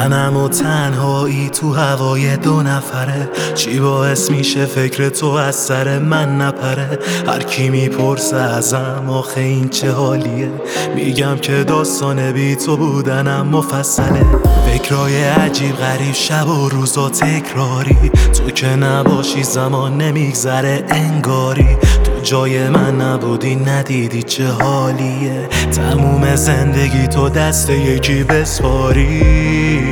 تنم و تنهایی تو هوای دو نفره، چی باعث میشه فکر تو از سر من نپره؟ هر کی میپرسه ازم آخه این چه حالیه، میگم که داستان بی تو بودنم مفصله. فکرای عجیب غریب شب و روزا تکراری، تو که نباشی زمان نمیگذره انگاری. تو جای من نبودی ندیدی چه حالیه، تموم زندگی تو دست یکی بسپاری.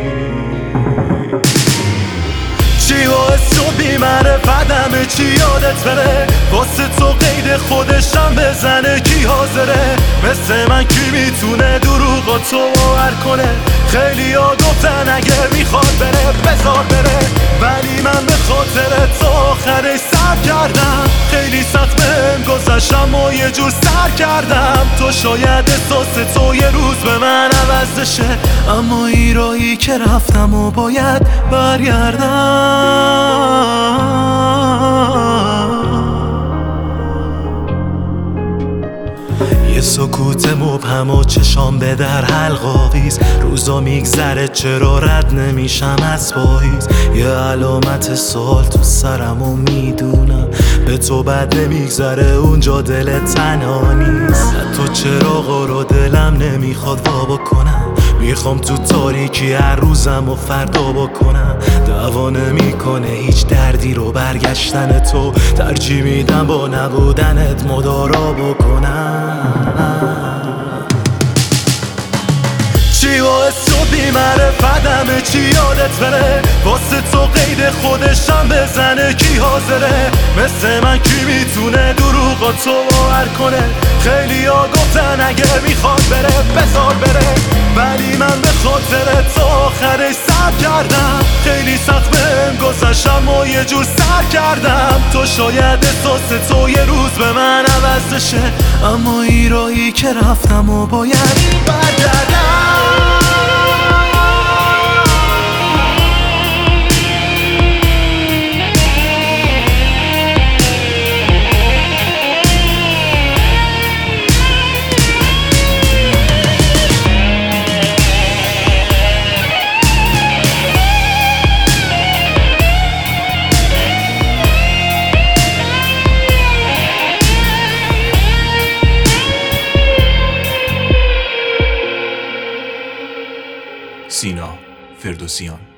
چی باعث شد بی‌معرفت همه چی یادت بره، واسه تو قید خودشم بزنه کی حاضره؟ مثل من کی میتونه دروغا تو باور کنه؟ خیلی ها گفتن اگه میخواد بره بذار بره، ولی من به خاطر تو آخرش صبر کردم. خیلی سخت بهم گذشتم و یه جور سر کردم. تو شاید احساس تو یه روز به من عوض بشه، اما این راهی که رفتم و باید برگردم. یه سکوت مبهم و چشام به در حلقاویز، روزا میگذره چرا رد نمیشم از پاییز. یه علامت سوال تو سرم و میدونم به تو بد نمیگذره اونجا دل تنها نیست. حتی چراغا رو دلم نمیخواد وا بکنم، میخوام تو تاریکی هر روزم و فردا بکنم. دعوا نمیکنه هیچ دردی رو برگشتن تو، ترجیح میدم با نبودنت مدارا بکنم. چی باعث شد بی‌معرفت همه چی یادت بره، واسه تو قید خودشم بزنه کی حاضره؟ مثل من کی میتونه دروغا تو باور کنه؟ خیلی ها گفتن اگه میخواد بره بذار بره، ولی من به خاطر تو آخرش صبر کردم. خیلی سخت بهم گذشتم و یه جور سر کردم. تو شاید احساس تو یه روز به من عوض بشه، اما این راهی که رفتم و باید برگردم. سینا فردوسیان.